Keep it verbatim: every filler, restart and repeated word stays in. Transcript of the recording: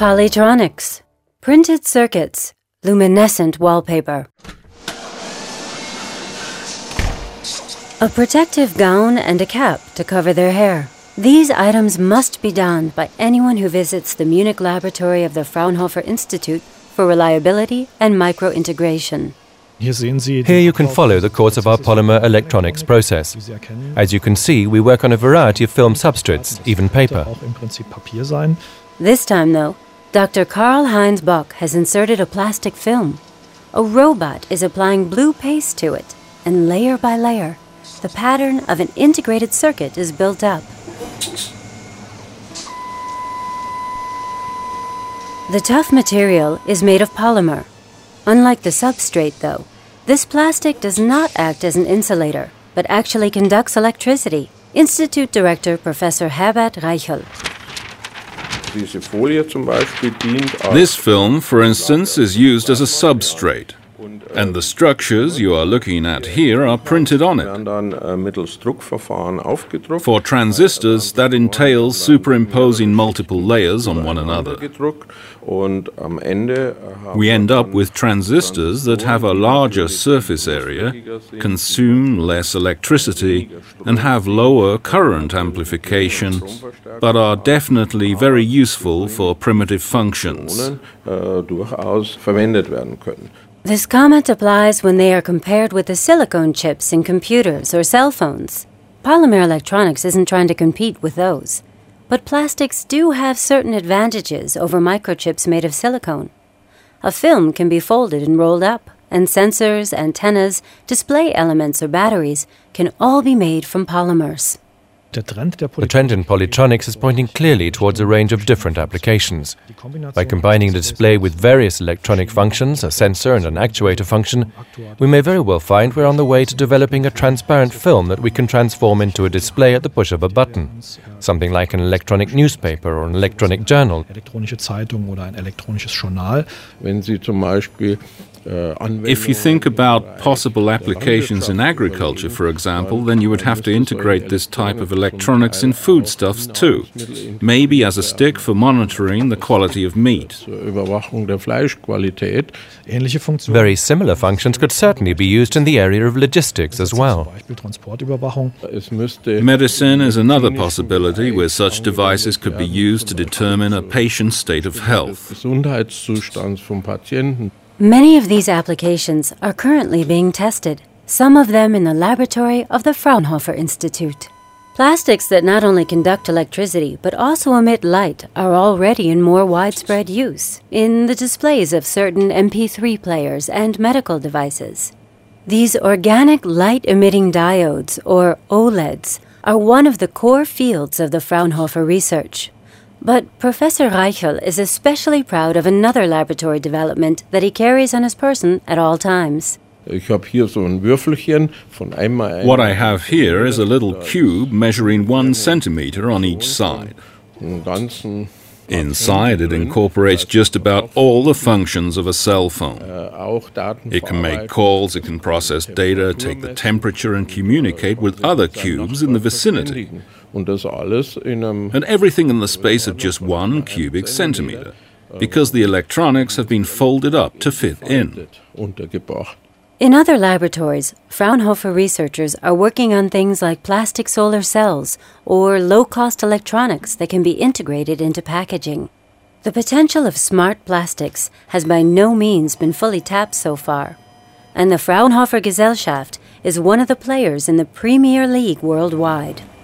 Polytronics. Printed circuits. Luminescent wallpaper. A protective gown and a cap to cover their hair. These items must be donned by anyone who visits the Munich laboratory of the Fraunhofer Institute for Reliability and Microintegration. Here you can follow the course of our polymer electronics process. As you can see, we work on a variety of film substrates, even paper. This time, though, Doctor Karl-Heinz Bock has inserted a plastic film. A robot is applying blue paste to it, and layer by layer, the pattern of an integrated circuit is built up. The tough material is made of polymer. Unlike the substrate, though, this plastic does not act as an insulator, but actually conducts electricity. Institute Director Professor Herbert Reichel. This film, for instance, is used as a substrate, and the structures you are looking at here are printed on it. For transistors, that entails superimposing multiple layers on one another. We end up with transistors that have a larger surface area, consume less electricity, and have lower current amplification, but are definitely very useful for primitive functions. This comment applies when they are compared with the silicone chips in computers or cell phones. Polymer electronics isn't trying to compete with those. But plastics do have certain advantages over microchips made of silicone. A film can be folded and rolled up, and sensors, antennas, display elements, or batteries can all be made from polymers. The trend in polytronics is pointing clearly towards a range of different applications. By combining the display with various electronic functions, a sensor and an actuator function, we may very well find we're on the way to developing a transparent film that we can transform into a display at the push of a button, something like an electronic newspaper or an electronic journal. If you think about possible applications in agriculture, for example, then you would have to integrate this type of electronics in foodstuffs too, maybe as a stick for monitoring the quality of meat. Very similar functions could certainly be used in the area of logistics as well. Medicine is another possibility where such devices could be used to determine a patient's state of health. Many of these applications are currently being tested, some of them in the laboratory of the Fraunhofer Institute. Plastics that not only conduct electricity but also emit light are already in more widespread use in the displays of certain M P three players and medical devices. These organic light-emitting diodes, or OLEDs, are one of the core fields of the Fraunhofer research. But Professor Reichel is especially proud of another laboratory development that he carries on his person at all times. What I have here is a little cube measuring one centimeter on each side. Inside, it incorporates just about all the functions of a cell phone. It can make calls, it can process data, take the temperature, and communicate with other cubes in the vicinity. And everything in the space of just one cubic centimeter, because the electronics have been folded up to fit in. In other laboratories, Fraunhofer researchers are working on things like plastic solar cells or low-cost electronics that can be integrated into packaging. The potential of smart plastics has by no means been fully tapped so far, and the Fraunhofer Gesellschaft is one of the players in the Premier League worldwide.